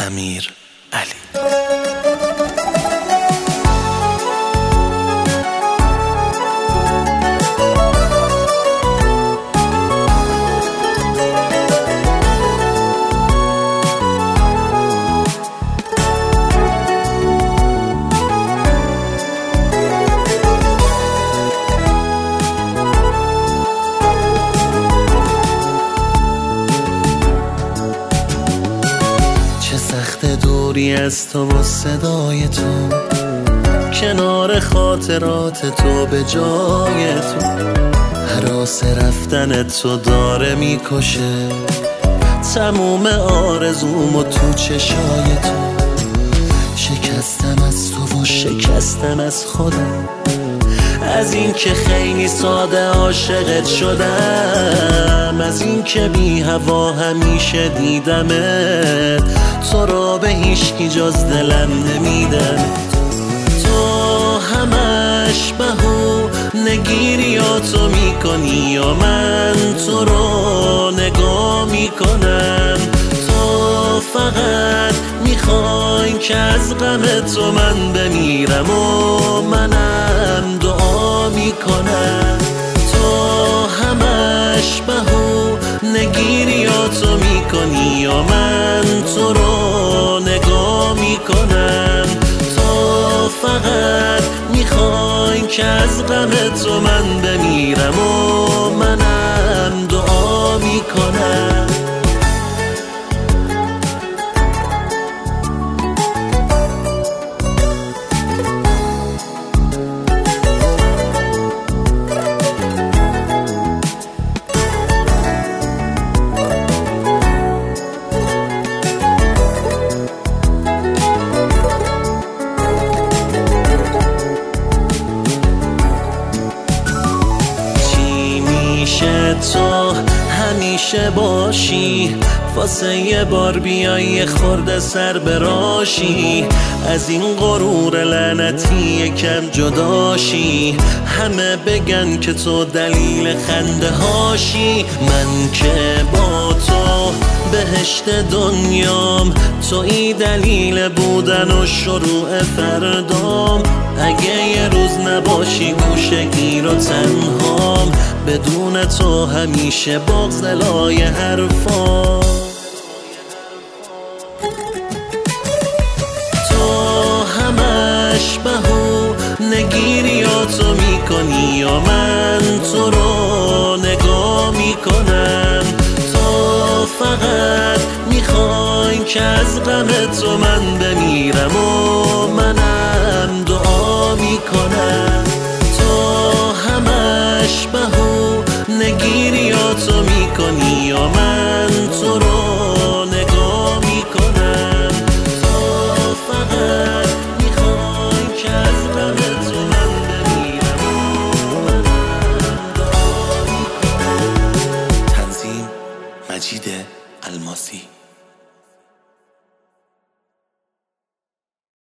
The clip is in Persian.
امیر علی. دوری از تو و صدای تو، کنار خاطرات تو به جای تو، هراس رفتن تو داره میکشه تموم آرزومو تو چشای تو. شکستم از تو و شکستم از خودم، از این که خیلی ساده عاشقت شدم، از این که بی هوا همیشه دیدمت، تو را به هیچکی جز دلم نمیدم. تو همش بهو نگیریاتو میکنی یا من تو رو نگاه میکنم. تو فقط میخوای که از غم تو من بمیرم و منم دعا میکنم. تو همش بهو نگیریاتو میکنی یا من تو رو نگاه میکنم. تو فقط میخوای که از غم تو من بمیرم و منم دعا میکنم. تو همیشه باشی، واسه یه بار بیای یه خورده سر براشی، از این غرور لعنتی یکم جداشی، همه بگن که تو دلیل خنده هاشی. من که با تو بهشت دنیام، تویی دلیل بودن و شروع فردام. اگه یه روز نباشی گوشگیر و تنهام، بدون تو همیشه بغض‌لای حرفام. تو همش بهو نگیریاتو میکنی یا من تو رو نگاه میکنم. تو فقط میخوای که از غم تو من بمیرم و منم دعا میکنم. تو همش بهو نگیریاتو میکنی یا من تو رو نگاه میکنم. تو فقط میخوای که از غم تو من بمیرم و منم دعا میکنم. تنظیم مجید الماسی.